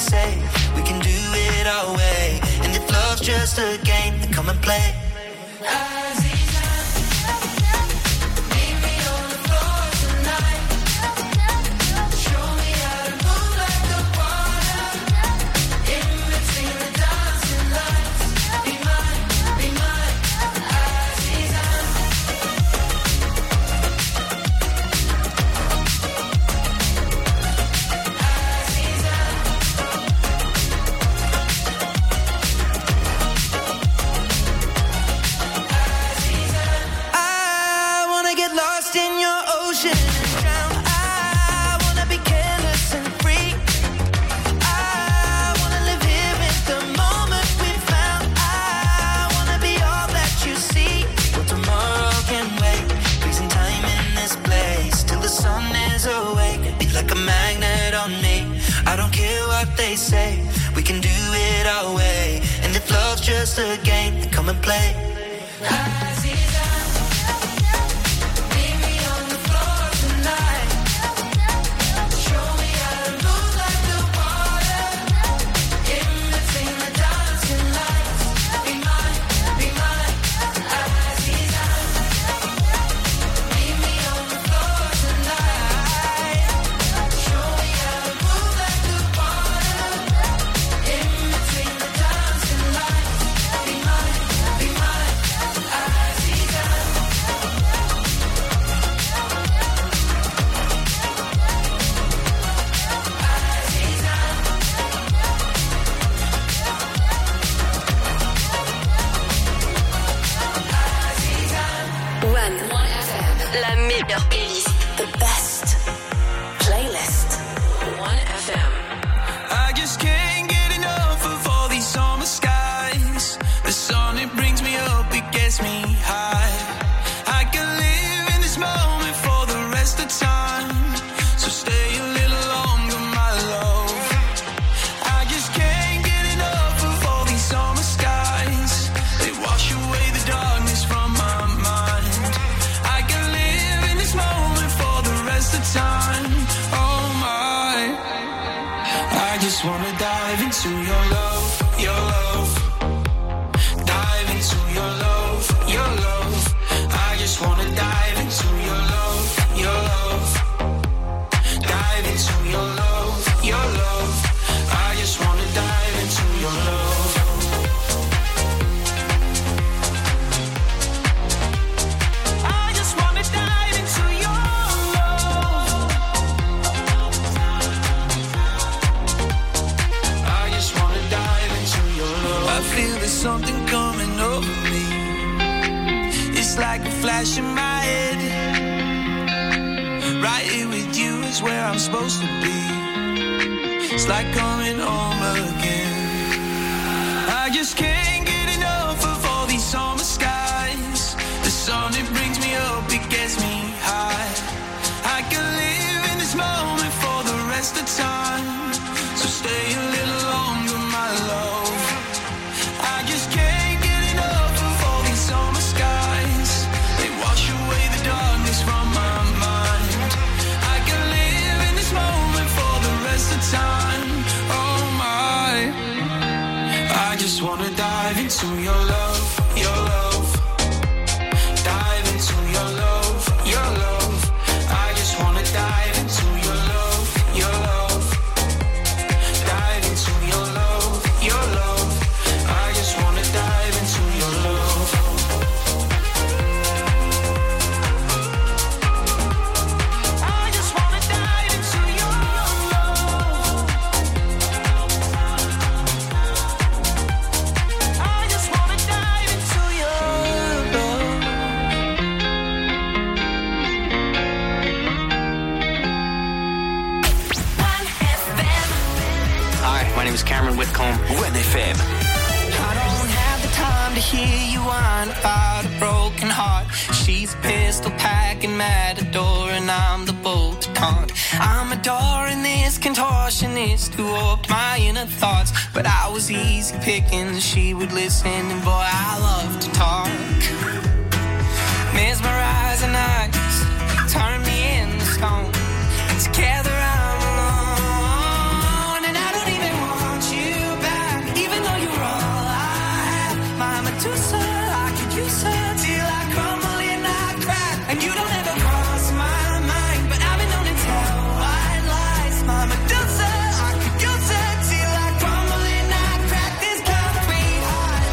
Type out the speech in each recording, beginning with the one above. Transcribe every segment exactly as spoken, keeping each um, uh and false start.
say. We can do it our way. And if love's just a game, then come and play. Say we can do it our way, and if love's just a game, then come and play. Who opened my inner thoughts, but I was easy picking. She would listen, and boy, I love to talk. Mesmerizing eyes, turn me into stone. Together I'm alone, and I don't even want Medusa, I could use her till I crumble and I crack. And you don't ever cross my mind, but I've been known to tell white lies. My Medusa, I could use her till I crumble and I crack. This concrete heart,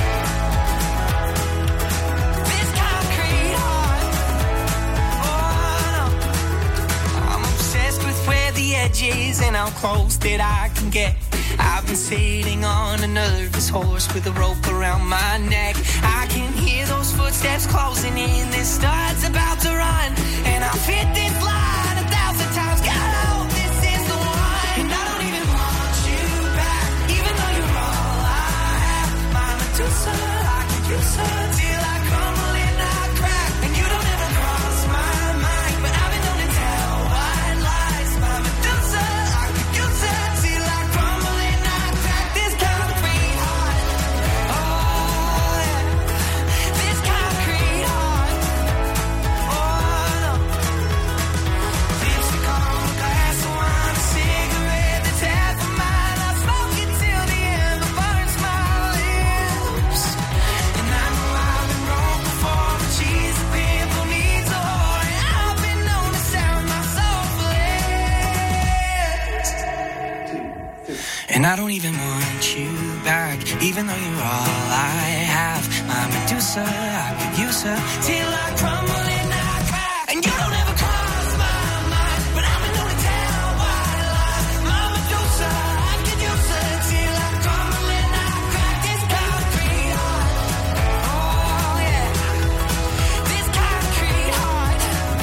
this concrete heart. Oh no, I'm obsessed with where the edge is and how close that I can get. I've been sitting on a nervous horse with a rope around my neck. I can hear those footsteps closing in. This star's about to run, and I've hit this line a thousand times. God, I hope this is the one. And I don't even want you back, even though you're all I have. My Medusa, I could use her till I crumble and I crack. And you don't ever cross my mind, but I've been known to tell white lies. My Medusa, I could use her till I crumble and I crack. This concrete heart, oh yeah, this concrete heart, oh no. Lipstick on a glass of wine, a cigarette that's half of mine. I smoke it till the end burns my lips. And I know I've been wrong before, but she's a pimple needs a whore, and I've been known to sound my soul for less. And I don't even want you back, even though you're all I have. My Medusa, I could use her till I crumble and I crack. And you don't ever cross my mind, but I've been known to tell white lies. My Medusa, I could use her till I crumble and I crack. This concrete heart, oh yeah, this concrete heart,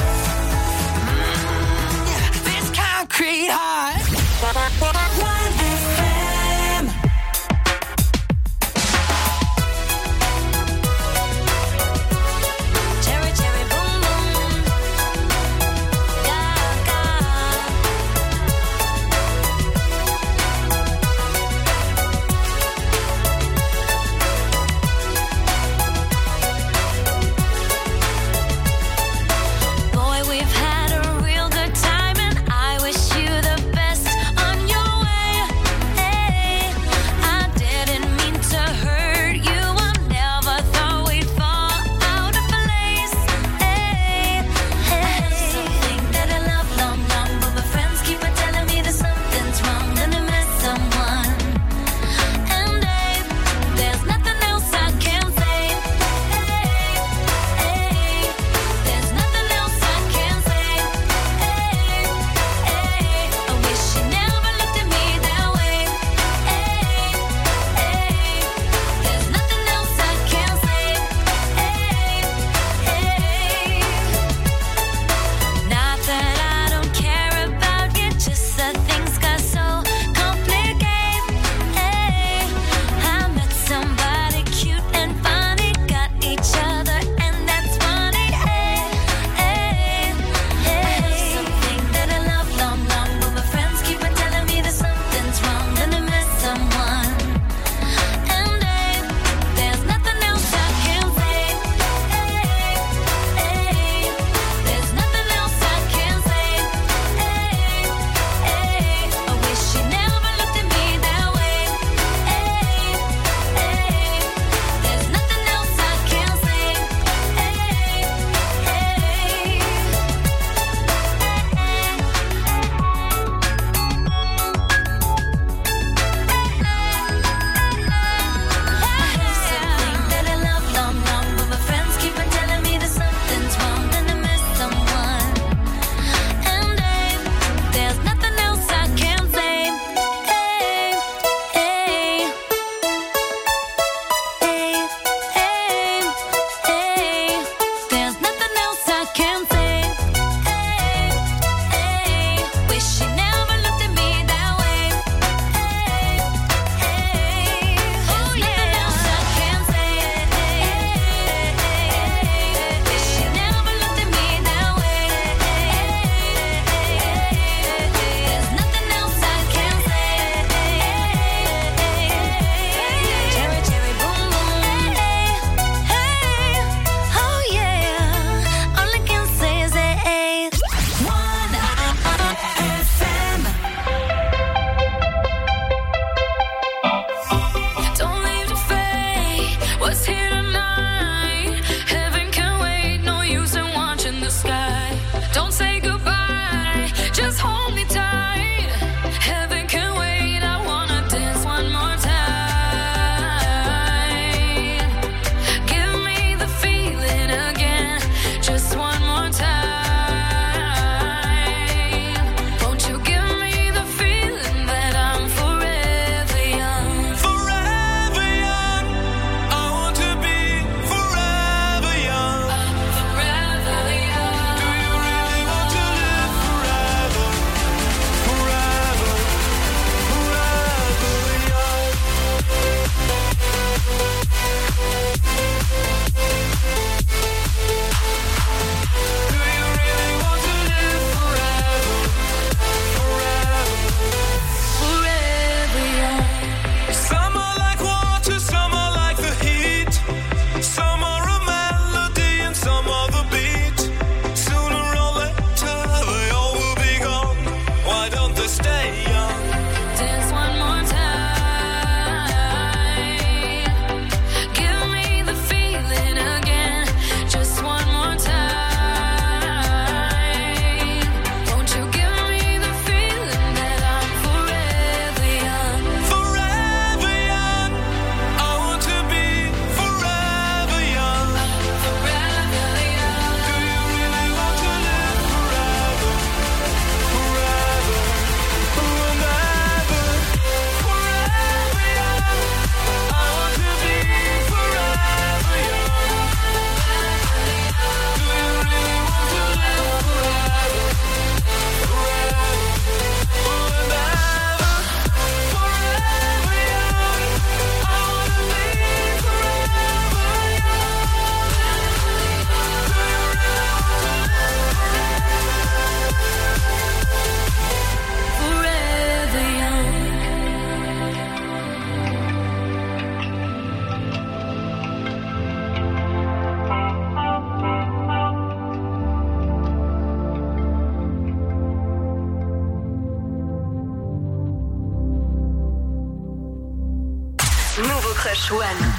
mm, yeah, this concrete heart. one F M. Cherry, cherry, boom, Nouveau Crush One.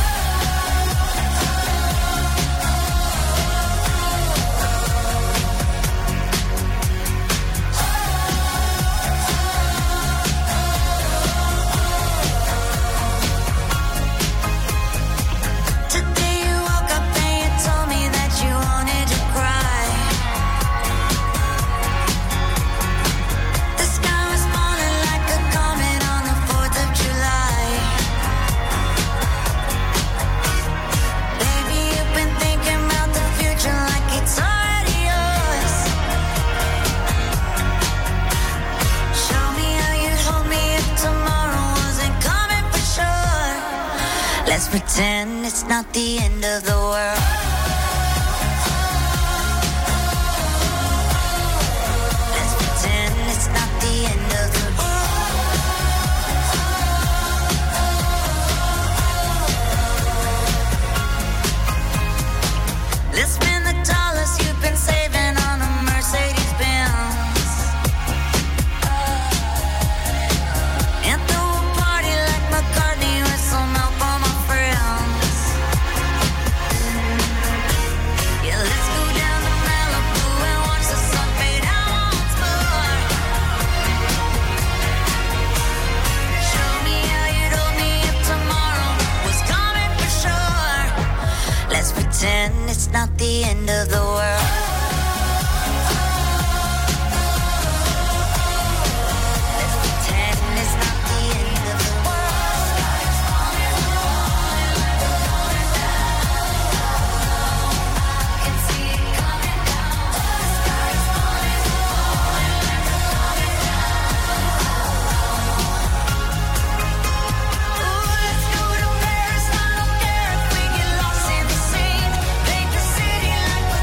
Let's pretend it's not the end of the world. Let's pretend it's not the end of the world. Let's spend the dollars you've been saving on a Mercedes Benz. And throw a party like McCartney with some help on my friends. Yeah, let's go down to Malibu and watch the sun fade out once more. Show me how you'd hold me if tomorrow was coming for sure. Let's pretend it's not the end of the world. Let's pretend it's not the end of the world. Sky's falling, falling down. I can see it coming down. The sky's falling, falling, falling down. Ooh, let's go to Paris. I don't care if we get lost in the scene. Paint the city like we're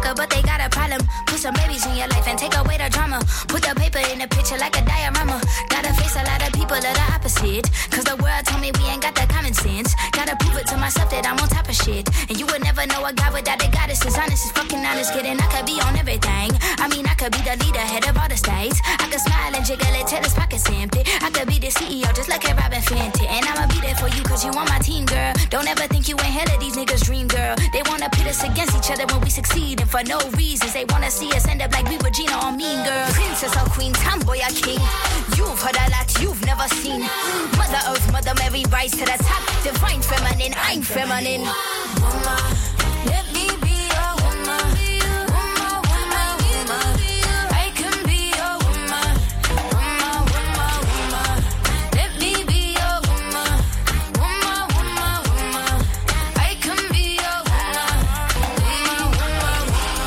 together, but they got a problem. Put some babies in your life and take away the drama. Put the paper in the picture like a diorama. Gotta face a lot of people that are opposite. Cause the world told me we ain't got that common sense. Gotta prove it to myself that I'm on top of shit. And you would never know a guy without a goddess. As honest as fucking honest, kidding. I could be on everything. I mean, I could be the leader, head of all the states. I could smile and jiggle it till his pockets empty. I could be the C E O just like a Robin Fenty. And I'ma be there for you cause you on my team, girl. Don't ever think you ain't hell of these niggas' dream, girl. They wanna pit us against each other when we succeed. And for no reasons, they wanna see us end up like we were Gina or Mean Girl. Princess or queen, tomboy or king. You've heard a lot you've never seen. Mother Earth, Mother Mary, rise to the top. Divine feminine, I'm feminine. Woman, let me be a woman. Woman, woman, woman. I can be a woman. Woman, woman, woman. Let me be a woman. Woman, woman, woman. I can be a woman. Woman, woman,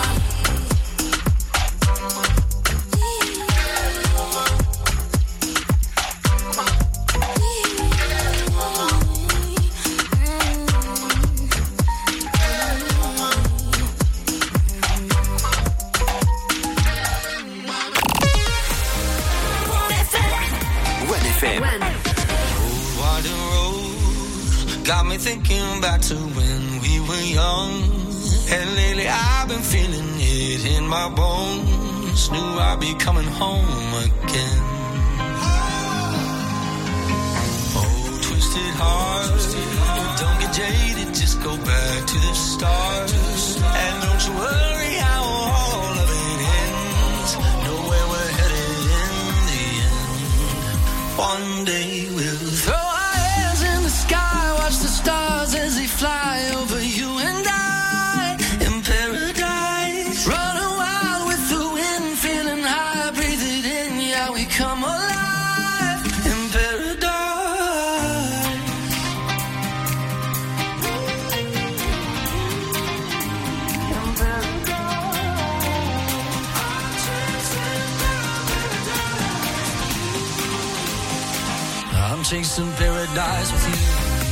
got me thinking back to when we were young. And lately I've been feeling it in my bones. Knew I'd be coming home again. Oh, twisted heart, don't get jaded, just go back to the start. And don't you worry how all of it ends. Know where we're headed in the end. One day we'll throw our hands in the sky. Watch the stars as they fly over you and I in paradise. Running wild with the wind, feeling high, breathe it in, yeah, we come alive in paradise. In paradise. I'm chasing paradise with you.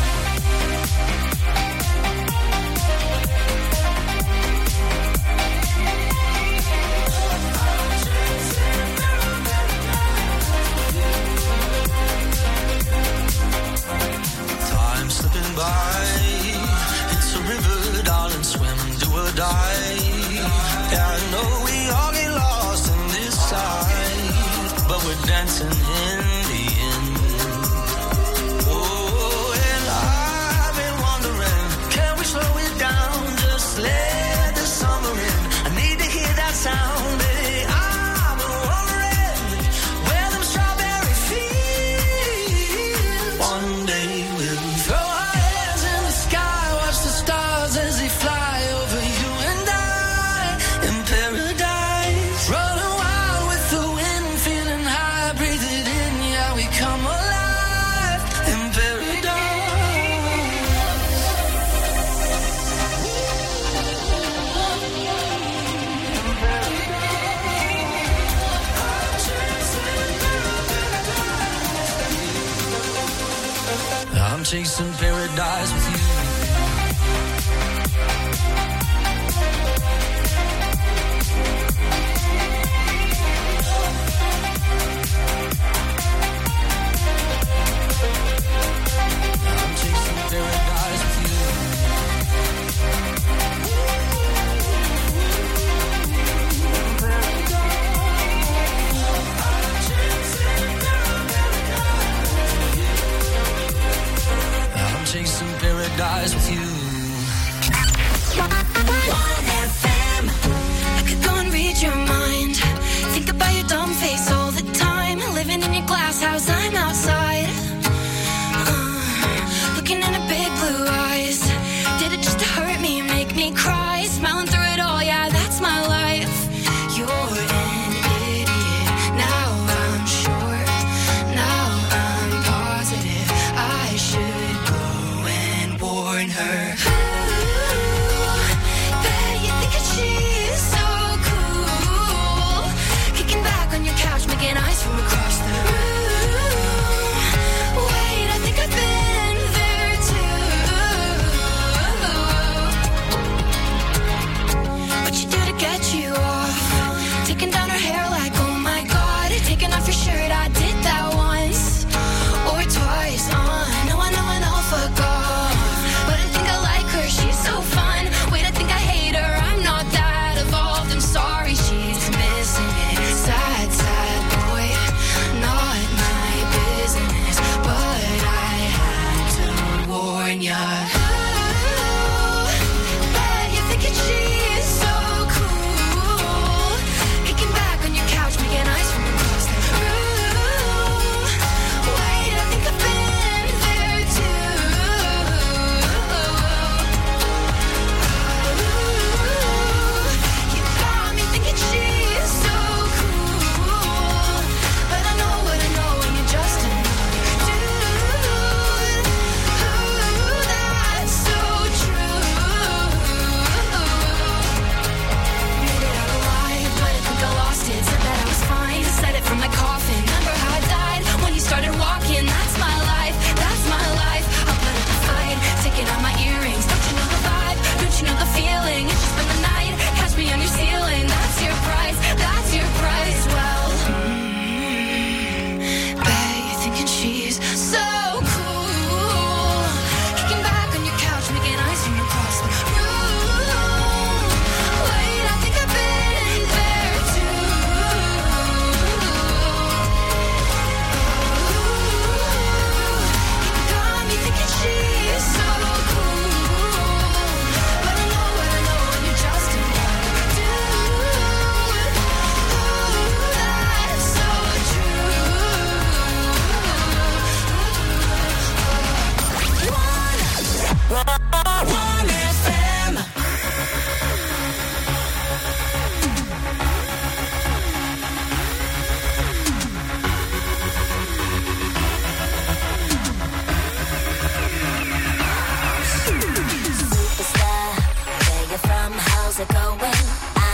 Slipping by, it's a river, darling, swim, do or die. Yeah, I know we all get lost in this side, but we're dancing in the end. Oh, and I've been wondering, can we slow it down, just let the summer in. I need to hear that sound, baby. I've been wondering where them strawberry fields. One day we'll throw our hands in the sky, watch the stars as they fly over you and I in paradise. Running wild with the wind, feeling high, breathe it in, yeah, we come alive in paradise. I'm chasing paradise with you. I'm chasing paradise with you. I'm chasing paradise.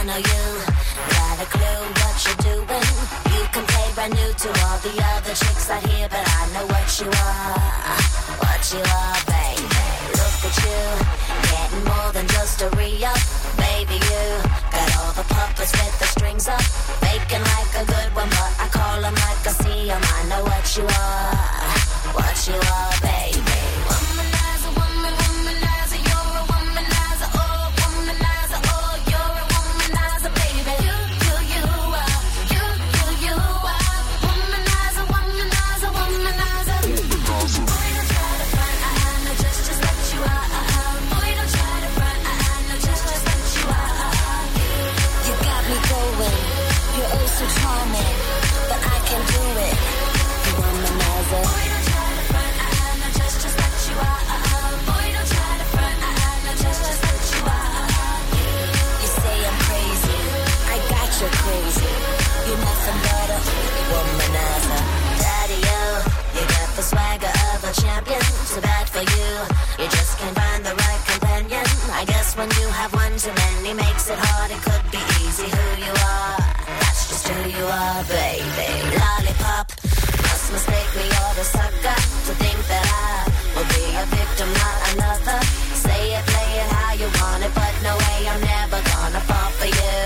know you got a clue what you're doing. You can play brand new to all the other chicks out here, but I know what you are, what you are, baby. Look at you, getting more than just a re-up. Baby, you got all the puppets with the strings up, faking like a good one, but I call them like I see them. I know what you are, what you are, baby. Womanizer, woman, womanizer, you're a womanizer, oh, womanizer, oh, you're a womanizer, baby. You, you, you are, you, you, you are, womanizer, womanizer, womanizer. Boy, don't try to front, I, I know just, just what you are. Boy, don't try to front, I, I know just, just what you are. You got me going, you're oh so charming, but I can do it. You womanizer. Boy, don't try to front, I, I know just, just what you are. Boy, don't try to front, I, I know just, just what you are. You say I'm crazy, I got you crazy. You're nothing but a womanizer. Daddy-o, you got the swagger of a champion. Too bad for you, you just can't find the right companion. I guess when you have one too many makes it hard. It could be easy who you are, that's just who you are, baby. Lollipop, must mistake me or the sucker to think that I will be a victim, not another. Say it, play it how you want it, but no way, I'm never gonna fall for you.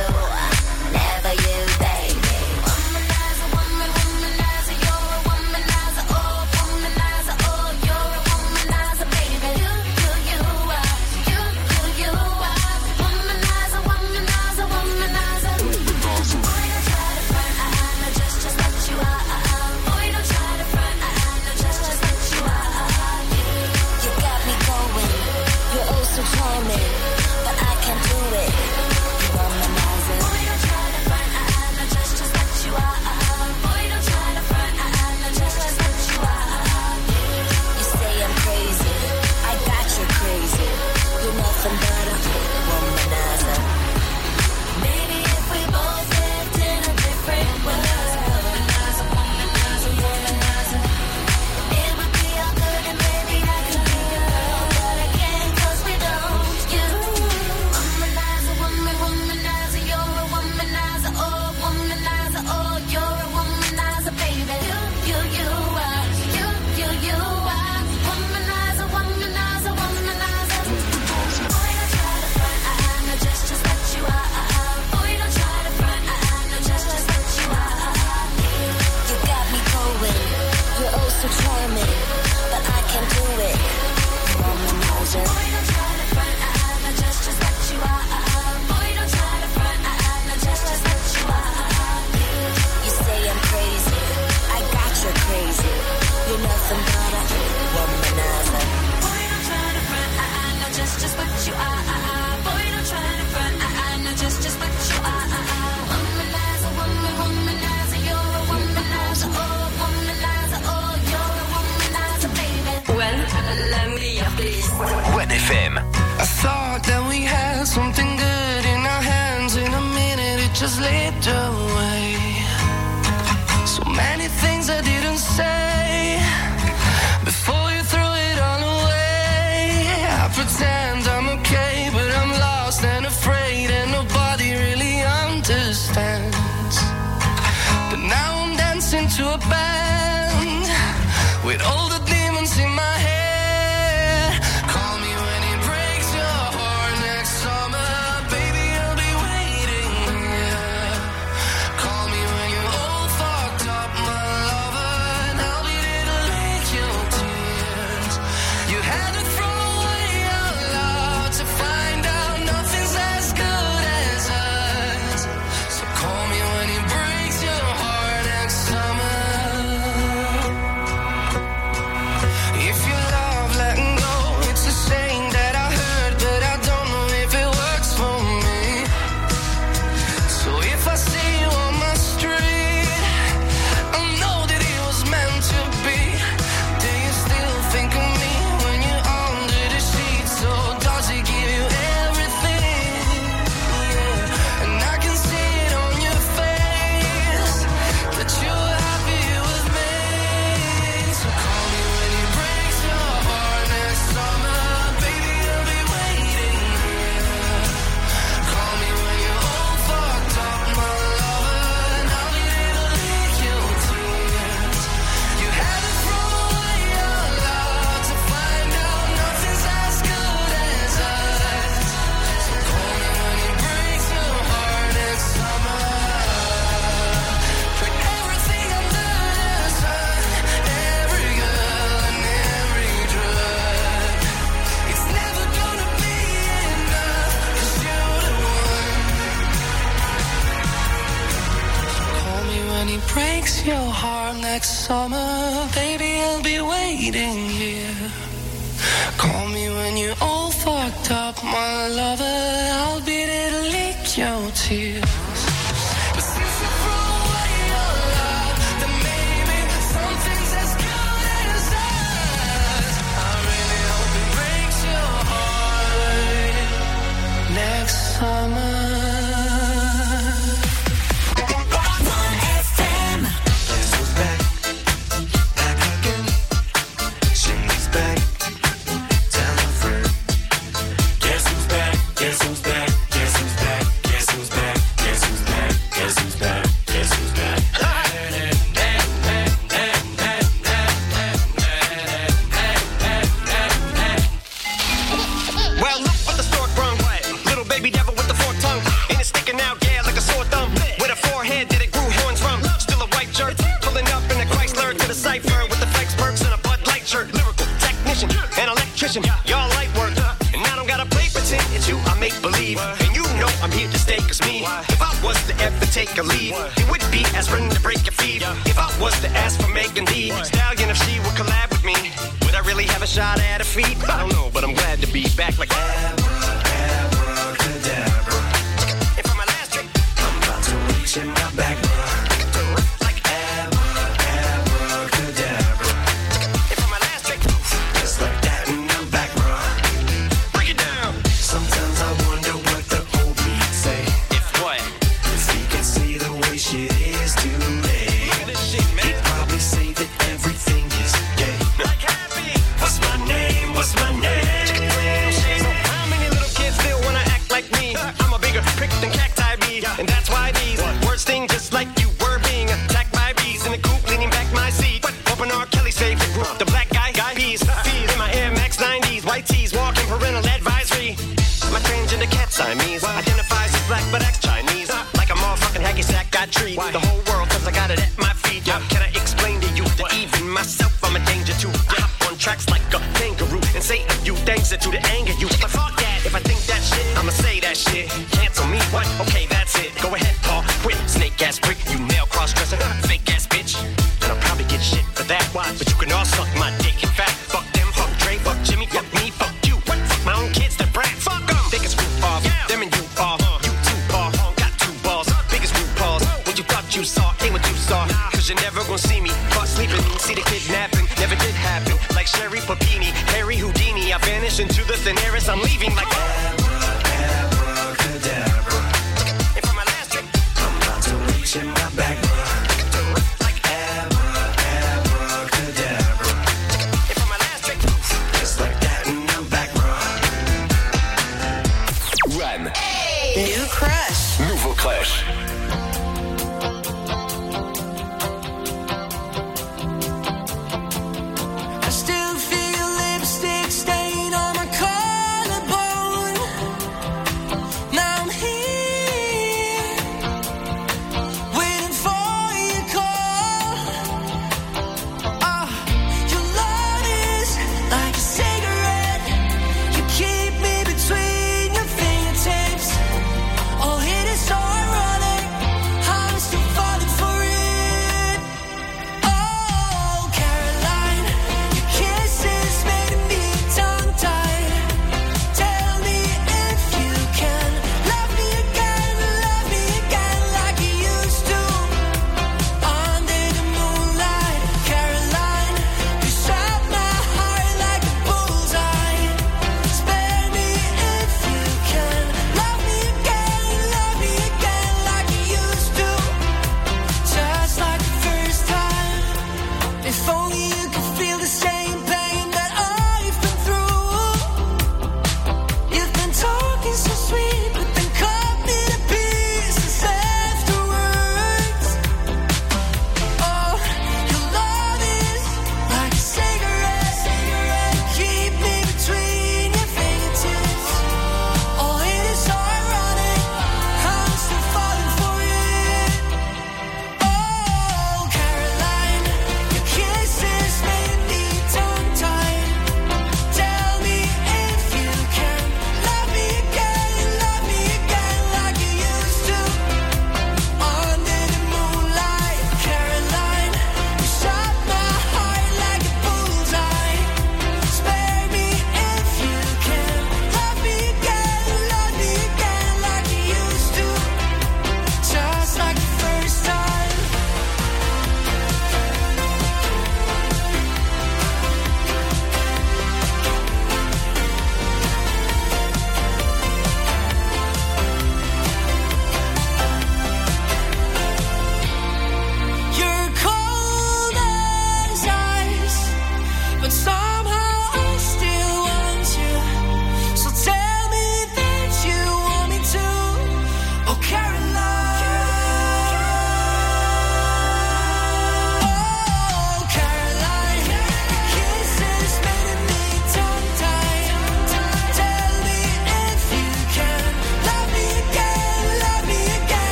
Never you, baby. Womanizer, woman, womanizer, you're a womanizer, oh, womanizer, oh, you're a womanizer, baby. You, you, you are, you, you, you are, womanizer, womanizer, womanizer. Boy, don't try to front, I, I know just, just what you are. Boy, don't try to front, I, I know just, just what you are. You got me going, you're oh so charming, but I can't do it. You womanizer. Boy, don't try to front, I, I know just, just what you are. Boy, don't try to front, I, I know just, just what you are. You say I'm crazy, I got you crazy. You're nothing but a womanizer. Maybe if we both lived in a different world, womanizer, womanizer, womanizer, it would be all good and baby I could be your girl, but I can't 'cause we don't. You, womanizer, woman, womanizer, you're a womanizer, oh, womanizer, oh, you're a womanizer, baby. You, you, you are, you, you, you are, womanizer, womanizer, womanizer. Boy, don't try to front, I, I know just, just what you are. Boy, don't try to front, I, I know just, just what you are. You got me going, you're oh so charming, but I can't do it. Womanizer. Boy, don't try to front, I, I know just, just what you are. Boy, don't try to front, I, I know just, just what you are. You say I'm crazy, I got you crazy. You're nothing but a womanizer. Boy, don't try to front, I, I know just, just what you are. Boy, don't try to front, I, I know just, just what you are. Womanizer, woman, womanizer, you're a womanizer, oh, womanizer, oh, you're a womanizer, baby. When la meilleure playlist. One F M. I thought that we had something good in our hands. In a minute it just slipped away. So many things I didn't say before you threw it all away. I pretend I'm okay, but I'm lost and afraid, and nobody really understands. But now I'm dancing to a band with all the demons in my head. Call me when it breaks your heart next summer, baby, I'll be waiting here. Call me when you're all fucked up, my lover, and I'll be there to lick your tears. You had to throw away your love to find out nothing's as good as us. So call me when it breaks your heart next summer. breaks your heart next summer, baby, I'll be waiting here. Call me when you're all fucked up, my lover, I'll be there to lick your tears. But since you threw away your love, then maybe something's as good as us. I really hope it breaks your heart next summer. Y'all light work, and I don't gotta play pretend it's you, I make believe. And you know I'm here to stay, cause me, if I was to ever take a leave, it would be aspirin to break your feet. If I was to ask for Megan Thee Stallion, if she would collab with me, would I really have a shot at her feet? I don't know, but I'm glad to be back like abracadabra. And for my last trick, I'm about to reach in my back, like abracadabra. And for my last trick, just like that. Sometimes I wonder what the old me say. If what? If he could see the way shit is today, he'd probably say that everything is gay. Like happy. What's my name? What's my name? So how many little kids still wanna act like me? I'm a bigger prick than cacti bee, and that's why these words sting just like you were being attacked by bees in the coop, leaning back my seat. Open R. Kelly's favorite group, the black guy guy bees. Feed in my Air Max nineties, white tees, walking parental advisory. My transgender cat Siamese identifies as black but acts Chinese. Like a motherfucking hacky sack, I treat the whole world cause I got it at my feet. Can I explain to you that even myself I'm a danger to? I hop on tracks like a kangaroo and say a few things that to the anger you. But fuck that, if I think that shit, I'ma say that shit. Cancel me, what? Okay, that's it. Go ahead, Paul, quit. Snake ass prick, you male cross-dresser, fake ass bitch. And I'll probably get shit for that. But you can all suck my dick. In fact, fuck them, fuck Dre, fuck Jimmy, fuck me, fuck you. What? Fuck my own kids, that brat. Fuck them. They can screw off, yeah. Them and you are. You two are, got two balls. Biggest root balls. What you thought you saw ain't what you saw. Cause you're never gonna see me caught sleeping. See the kidnapping, never did happen. Like Sherry Papini, Harry Houdini. I vanish into the thin air as I'm leaving like abracadabra. And for my last trick, I'm about to reach in my back. Like abracadabra. And for my last trick, just like that and I'm back, bro. Run. New crush. Nouveau crush. I still feel lipstick stain on my collarbone. Now I'm here, waiting for your call. Ah, your love is like a cigarette. You keep me between your fingertips. Oh, it is so ironic.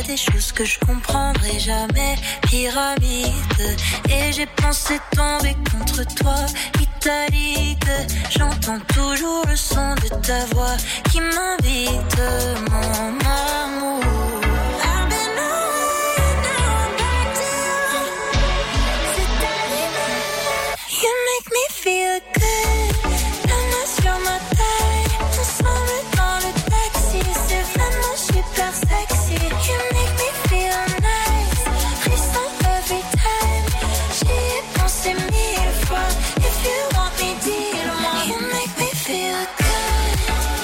des choses que je comprendrai jamais. Pyramide, et j'ai pensé tomber contre toi. Italique, j'entends toujours le son de ta voix qui m'invite, mon amour. I've been away, now I'm back to you. C'est ta limite. You make me feel good. La main sur ma taille, ensemble dans le taxi. C'est vraiment super sexy. You make me feel nice. Frisson every time. J'y ai pensé mille fois. If you want me, dis-le-moi. You make me feel good.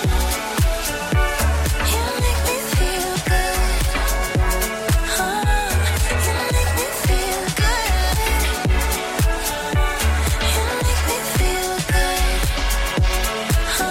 You make me feel good. Oh, you make me feel good. You make me feel good. Oh.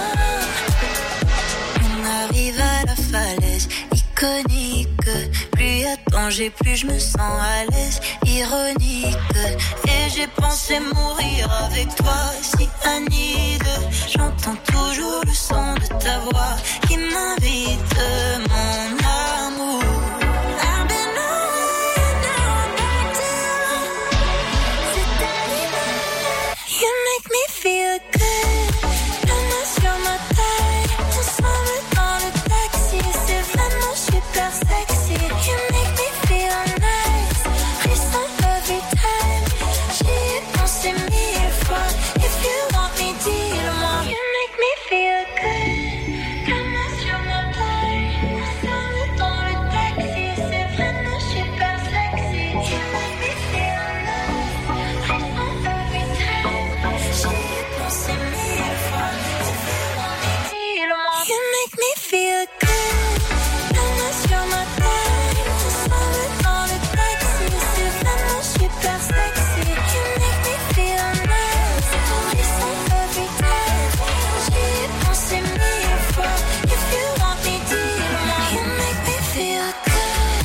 On arrive à la falaise iconique. Plus y a danger, plus je me sens à l'aise. Ironique. Et j'ai pensé mourir avec toi, cyanide. J'entends toujours le son de ta voix qui m'invite, mon amour. I've been away, now I'm back to you. C'est ta limite. You make me feel good. La main sur ma taille, ensemble dans le taxi. C'est vraiment super sexy. You make me feel nice. Frisson every time. J'y ai pensé mille fois. If you want me, dis-le-moi. You make me feel good. La main sur ma taille, ensemble dans le taxi. C'est vraiment super sexy. You make me feel nice. Frisson every time. J'y ai pensé mille fois. If you want me, dis-le-moi. You make me feel good. La main sur ma taille, ensemble dans le taxi. C'est vraiment super sexy. You make me feel nice. Frisson every time. J'y ai pensé mille fois. If you want me, dis-le-moi. You make me feel good.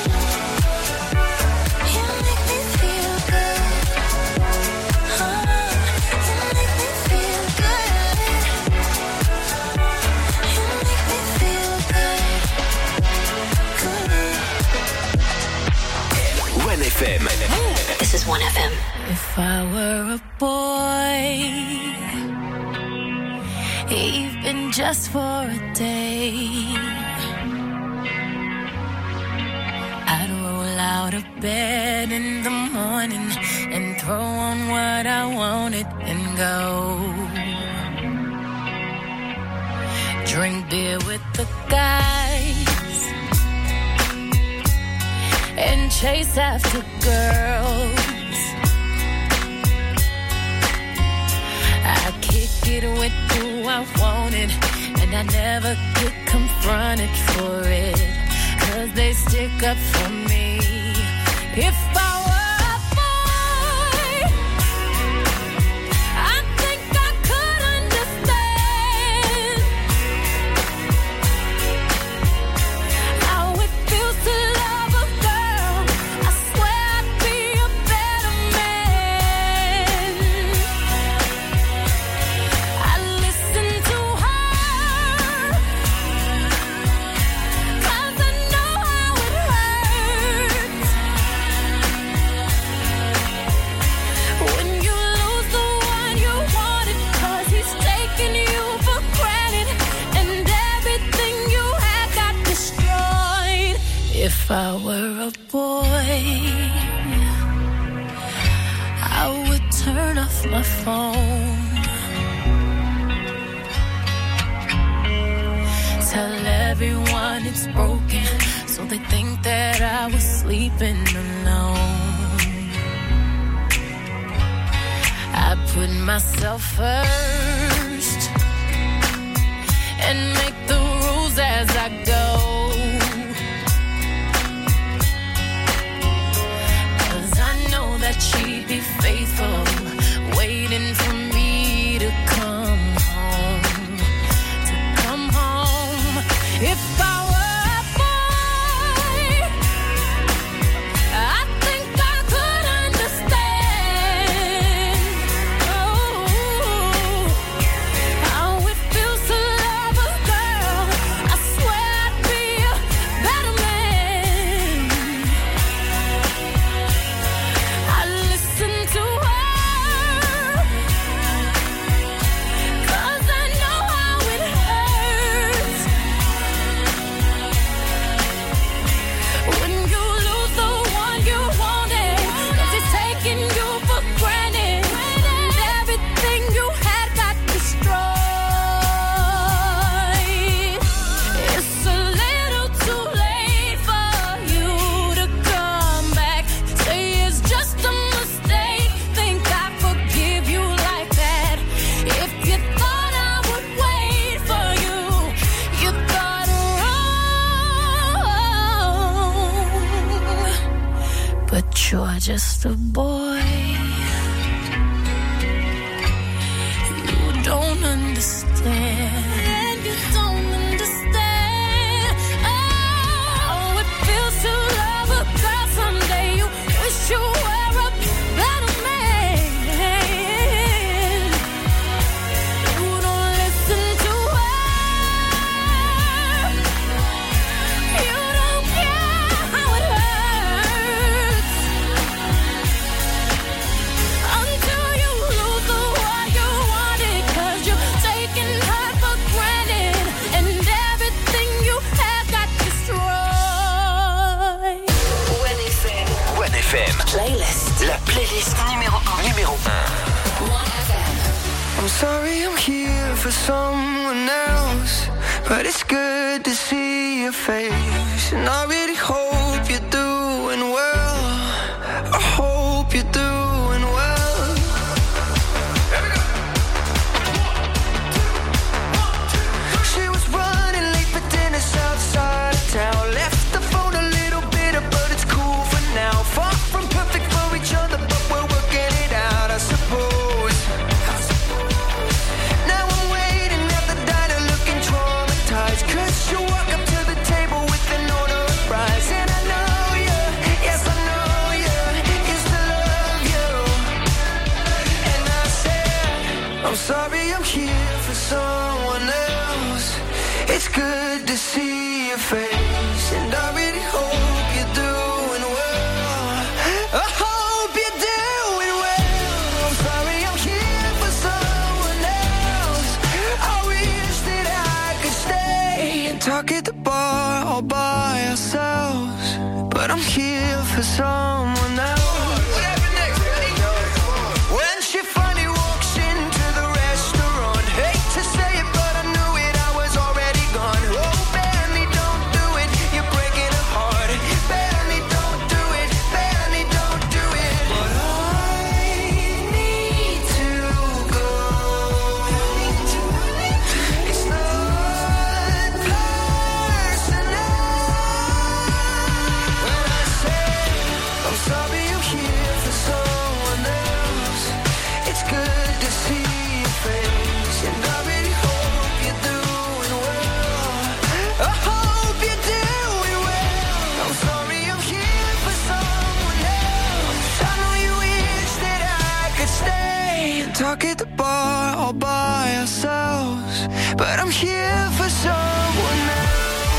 You make me feel good. Oh, you make me feel good. You make me feel good. Good. one F M. This is one F M. If I were a boy, even just for a day, I'd roll out of bed in the morning and throw on what I wanted and go. Drink beer with the guys and chase after girls. I kick it with who I wanted, and I never get confronted for it, 'cause they stick up for me. If I were a boy, I think I could understand how it feels to love a girl. I swear I'd be a better man. I listen to her, 'cause I know how it hurts when you lose the one you wanted, 'cause he's taking you for granted and everything you had got destroyed. If I were a boy, I would turn off my phone, tell everyone it's broken, so they think that I was sleeping alone. I put myself first and make the rules as I go, 'cause I know that she'd be faithful, waiting for me to come home, to come home. If I were a boy, I think I could understand, oh, how it feels to love a girl. I swear I'd be a better man. just a boy. You don't understand. You don't understand. Oh, it feels to love a girl someday. You wish you were a better man. You don't listen to her. You don't care how it hurts until you lose the one you wanted. 'Cause you're taking her for granted, and everything you have got destroyed. one F M. one F M. Playlist. La playlist numéro un. Numéro un. one F M. I'm sorry I'm here for someone else, but it's good to see your face. And I really hope you're doing well. I hope you're doing well. She was running late for dinner outside of town. Left the phone a little bitter, but it's cool for now. Far from perfect for each other, but we're working it out, I suppose. Now I'm waiting at the diner looking traumatized, 'cause you walk up to the table with an order of fries. And I know you, yes I know you, used to love you. And I said, I'm sorry I'm here for someone else. It's good to see your face, and I really hope you're doing well. I hope you're doing well. I'm sorry I'm here for someone else. I wish that I could stay and talk at the bar all by ourselves, but I'm here for someone else. What happened next, buddy? When she finally walks into the restaurant, hate to say it, but I knew it, I was already gone. Oh, Benny, don't do it, you're breaking her heart. Benny, don't do it, Benny, don't do it. But I need to go. It's not personal. When I say I'm sorry I'm here for someone else, it's good to see your face, and I really hope you're doing well. I hope you're doing well. I'm sorry I'm here for someone else. I know you wish that I could stay and talk at the bar all by ourselves, but I'm here for someone else.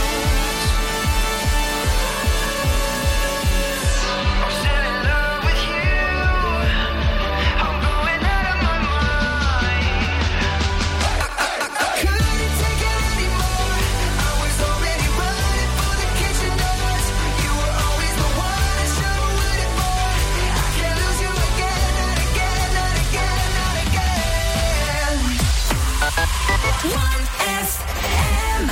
I'm still in love with you. I'm going out of my mind. I couldn't take it anymore. I was already running for the kitchen doors. You were always the one I should have waited for. I can't lose you again, not again, not again, not again. one F M.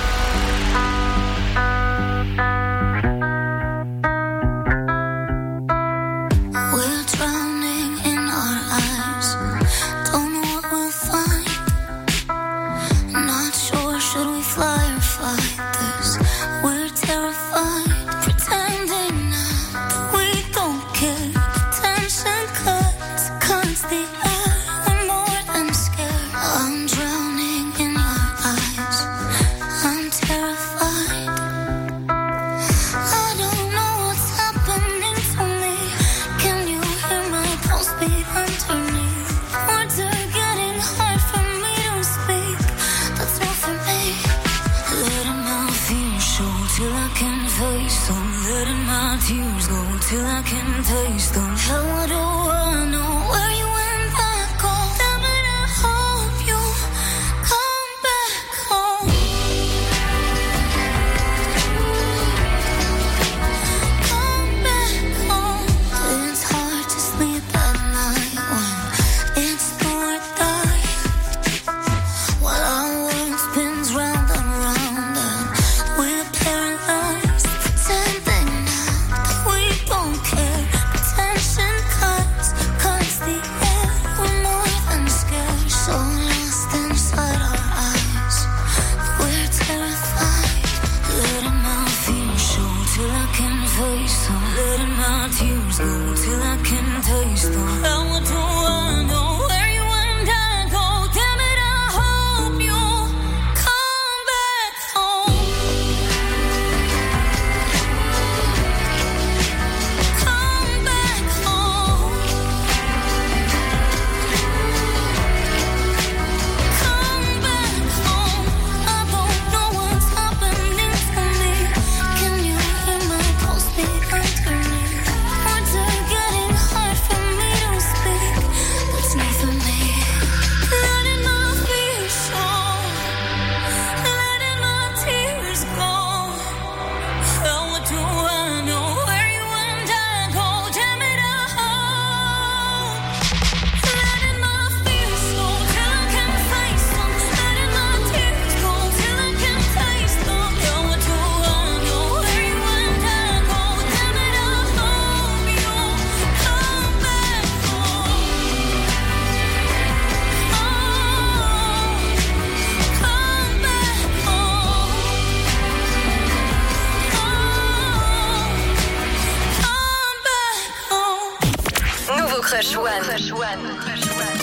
We're drowning in our eyes. Don't know what we'll find. Not sure, should we fly or fight this? We're terrified, pretending now that we don't care. Tension cuts, cuts the air. We're more than scared. I'm drowning in your eyes. I'm terrified. I don't know what's happening to me. Can you hear my pulse beat underneath? Words are getting hard for me to speak. That's not for me. Letting my fears show till I can face them. Letting my tears go till I can taste them. How do I know where you went back home? Damn it, I hope you come back home. Come back home. It's hard to sleep at night when it's do or die. While our world spins round and round, and we're paralyzed, pretending now that we don't care. Pretend Fresh One. Fresh One. Fresh One.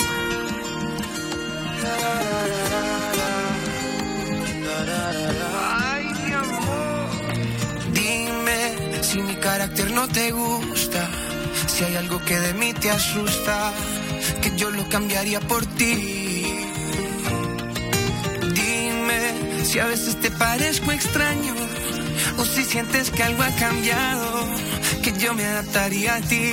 Ay, mi amor. Dime si mi carácter no te gusta, si hay algo que de mí te asusta, que yo lo cambiaría por ti. Dime si a veces te parezco extraño, o si sientes que algo ha cambiado, que yo me adaptaría a ti.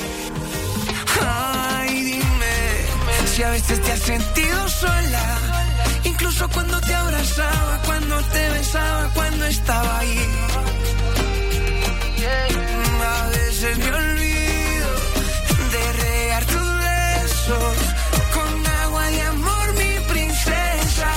Ay, dime si a veces te has sentido sola, incluso cuando te abrazaba, cuando te besaba, cuando estaba ahí. A veces me olvido de regar tus besos con agua de amor, mi princesa.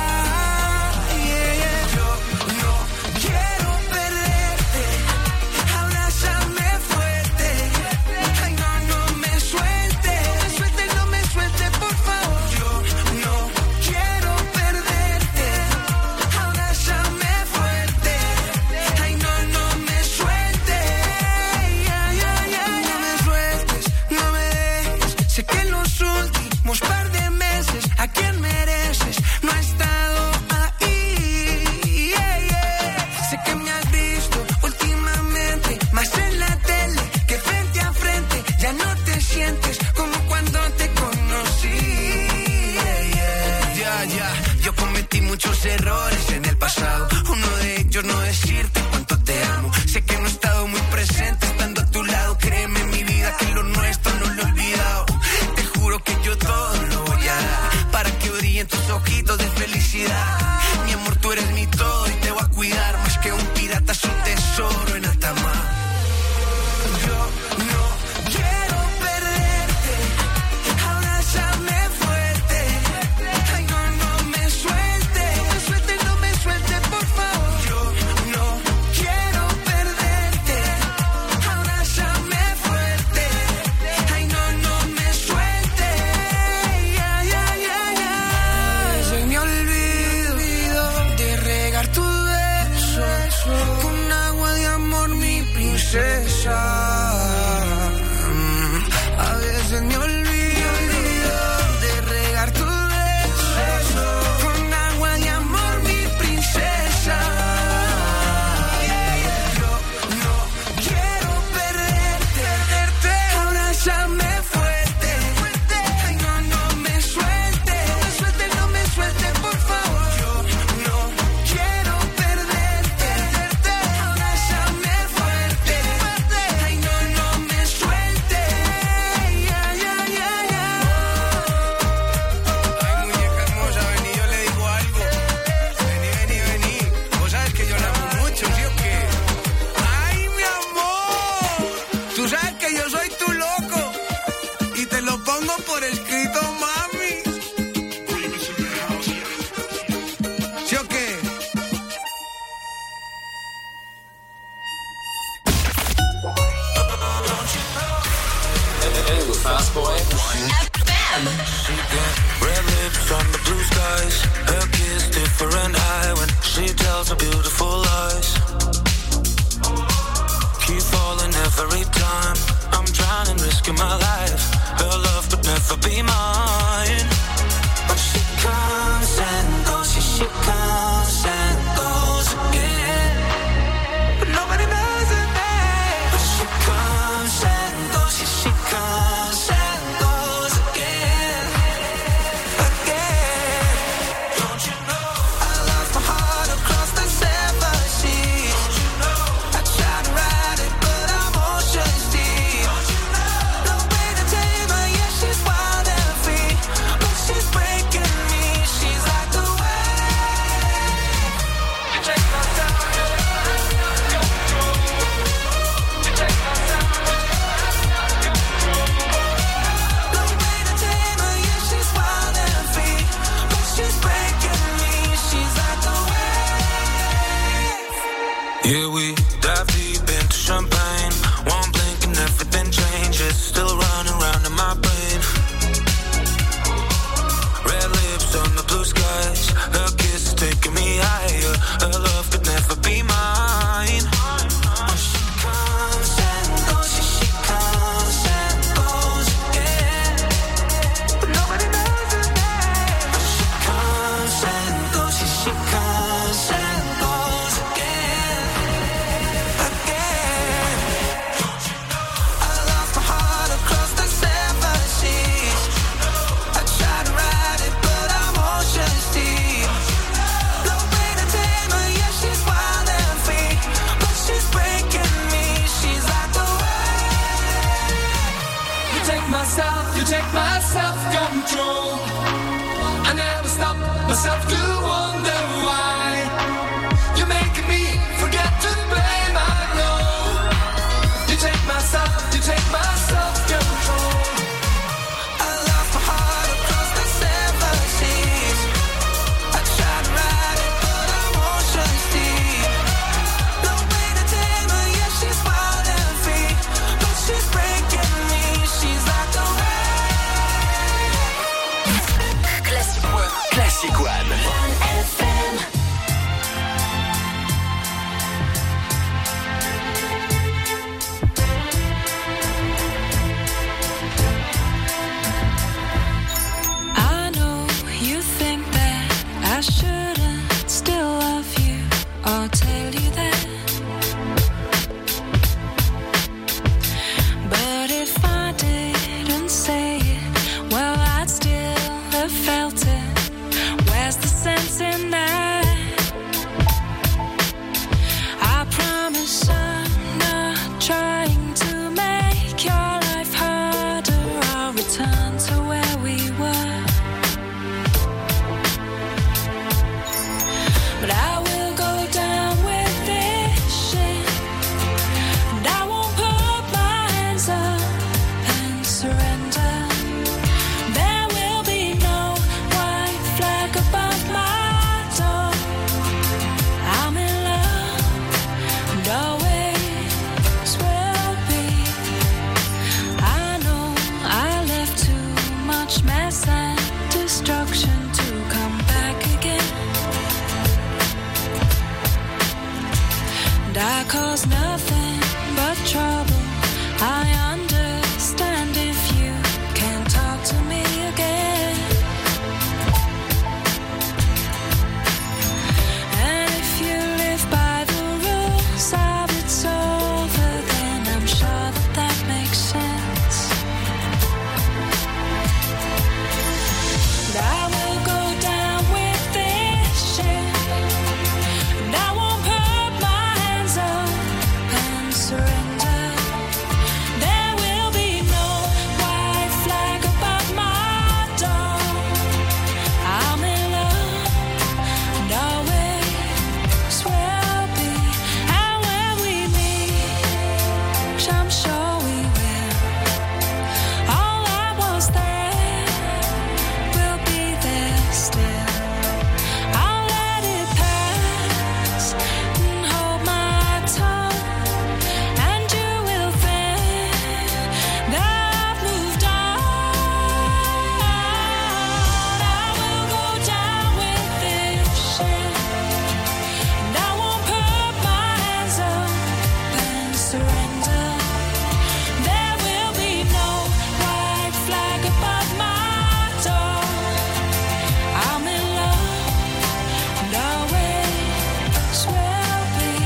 Yeah. Yo no quiero perderte, abrázame fuerte. Ay, no, no me suelte, no me suelte, no me suelte, por favor. Yo no quiero perderte, abrázame fuerte. Ay, no, no me suelte. Ay, ay, ay, no me sueltes, no me dejes. Sé que en los últimos par de meses a quien mereces no ha estado ahí. Yeah, yeah. Sé que me has visto últimamente más en la tele que frente a frente. Ya no te sientes como cuando te conocí. Yeah, yeah. Ya, ya, yo cometí muchos errores en el pasado. Uno de ellos no decirte cuánto te amo. Sé que no he estado muy presente estando a tu lado. Créeme mi vida que lo nuestro no lo he olvidado. Te juro que yo todo lo voy a dar para que brillen tus ojitos de felicidad. Mi amor, tú eres mi todo y te voy a cuidar más que un pirata su tesoro en alta mar. Yo no quiero perderte, abrázame fuerte. Ay, no, no me suelte, no me suelte, no me suelte, por favor. Yo no quiero perderte, abrázame fuerte. Ay, no, no me suelte. Ay, ay, ay, ay. Se me olvido de regar tu beso con agua de amor, mi princesa. Mm, A veces me olvido de regar tu beso con agua de amor, mi princesa. Yo no quiero perderte, abrázame fuerte. Ay, no, no me suelte, no me suelte, no me suelte, por favor. Yo no quiero perderte, abrázame fuerte. Ay, no, no me suelte. Ay, ay, ay, ay. Ay, muñeca hermosa, vení, yo le digo algo. Vení, vení, vení. Vos sabes que yo la amo mucho, ¿sí o qué? Ay, mi amor. Tú sabes que yo soy tu loco y te lo pongo por escrito, mami. ¿Sí o qué? Red lips on the blue skies. Her kiss different high when she tells her beautiful lies. Keep falling every time. I'm drowning, risking my life. Her love could never be mine. But she comes and goes, yeah, she comes and goes again. But nobody knows her name. But she comes and goes, yeah, she comes and goes again. Again. Don't you know I lost my heart across the seven seas? Don't you know I tried to ride it, but I'm oceans deep. Don't you know no way to tame her, yeah, she's wild and free, but she's breaking me. She's like the waves. take my self, you take my self-control. I never stop myself to wonder why you're making me forget to blame. I know you take my self, you take my self-control. I lost my heart across the seven seas. I tried to ride it, but I won't see. No way to tame her, yeah, she's wild and free, but she's breaking me. She's like a Classic One. Classic One. F M. I know you think that I shouldn't still love you or tell you that. But if I didn't say it, well, I'd still have felt it. Where's the sense in that? I promise I'm not trying to make your life harder. I'll return to where we were. But I will go down with this shit, and I won't put my hands up and surrender. There will be no white flag above my door. I'm in love, and always will be. I know I left too much mess and destruction to come back again. And I cause nothing but trouble. I understand if you can't talk to me again. And if you live by the rules of it's over, then I'm sure that that makes sense. And I will go down with this shit, and I won't put my hands up and surrender. There will be no white flag above my door. I'm in love, and always will be. And when we meet, which I'm sure we will, all that was there will be there still. I'll let it pass and hold my tongue, and you will think that I've moved on. I will go down with this shit, and I won't put my hands up and surrender. There will be no white flag above my door. I'm in love, and always will be.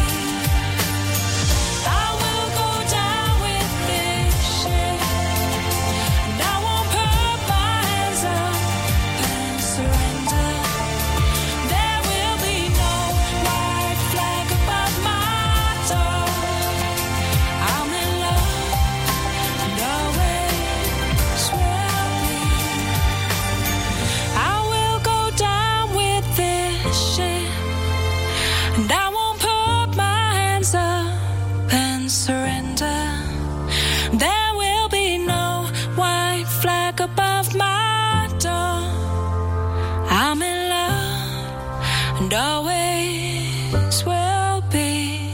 I will go down with this shit, and I won't put my hands up and surrender. There will be no white flag above my door. I'm in love, and always will be. I will go down with this shit, and I won't put my hands up and surrender. There will be no white flag above my door. I'm in love, and always will be.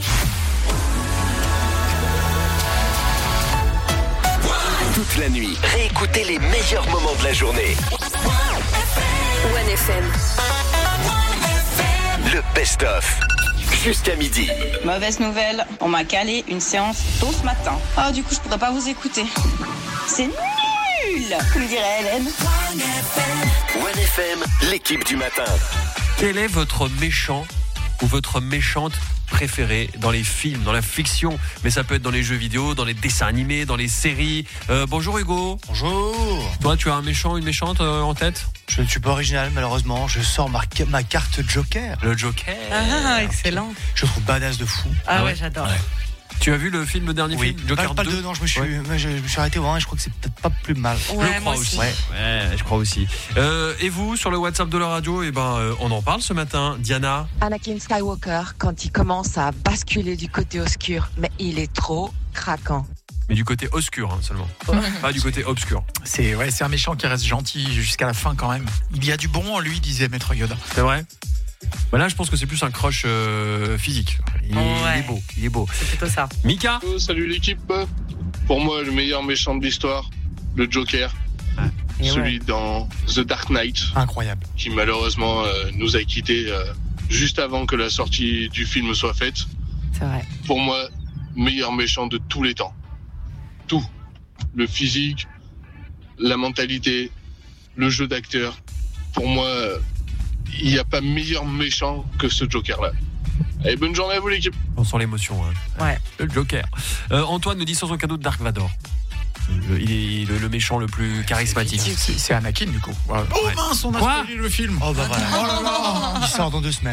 Toute la nuit, réécoutez les meilleurs moments de la journée. One F M. Le best-of. Jusqu'à midi. Mauvaise nouvelle, on m'a calé une séance tôt ce matin. Ah, du coup, je pourrais pas vous écouter. C'est nul, comme dirait Hélène. One F M, l'équipe du matin. Quel est votre méchant ou votre méchante préféré dans les films, dans la fiction, mais ça peut être dans les jeux vidéo, dans les dessins animés, dans les séries. Euh, bonjour Hugo. Bonjour. Toi, tu as un méchant, une méchante euh, en tête ? Je ne suis pas original, malheureusement. Je sors ma, ma carte Joker. Le Joker. Ah, excellent. Je trouve badass de fou. Ah, ah ouais, ouais, j'adore. Ouais. Tu as vu le film, le dernier Oui, film, Joker pas, pas deux le deux, non, je me suis, Ouais. moi, je, je me suis arrêté au un et je crois que c'est peut-être pas plus mal. Ouais, je moi crois aussi. aussi. Ouais. Ouais, je crois aussi. Euh, et vous, sur le WhatsApp de la radio, eh ben, euh, on en parle ce matin. Diana. Anakin Skywalker, quand il commence à basculer du côté obscur, mais il est trop craquant. Mais du côté obscur hein, seulement. Pas du côté obscur. C'est, ouais, c'est un méchant qui reste gentil jusqu'à la fin quand même. Il y a du bon en lui, disait Maître Yoda. C'est vrai. Bah là, je pense que c'est plus un crush euh, physique. Il, Ouais. il est beau, il est beau. C'est plutôt ça. Mika. Oh, salut l'équipe. Pour moi, le meilleur méchant de l'histoire, le Joker. Et Celui dans The Dark Knight, Incroyable. qui malheureusement euh, nous a quittés euh, juste avant que la sortie du film soit faite. C'est vrai. Pour moi, meilleur méchant de tous les temps. Tout. Le physique, la mentalité, le jeu d'acteur. Pour moi, il n'y a pas meilleur méchant que ce Joker-là. Allez, bonne journée à vous l'équipe. On sent l'émotion. Hein. Ouais. Le Joker. Euh, Antoine nous dit sur son cadeau de Dark Vador. Le- il est le, le méchant le plus charismatique. C'est, c'est Anakin du coup. Ouais. Oh mince, on a Quoi spoilé le film. Oh bah voilà. Oh là là. Il sort dans deux semaines.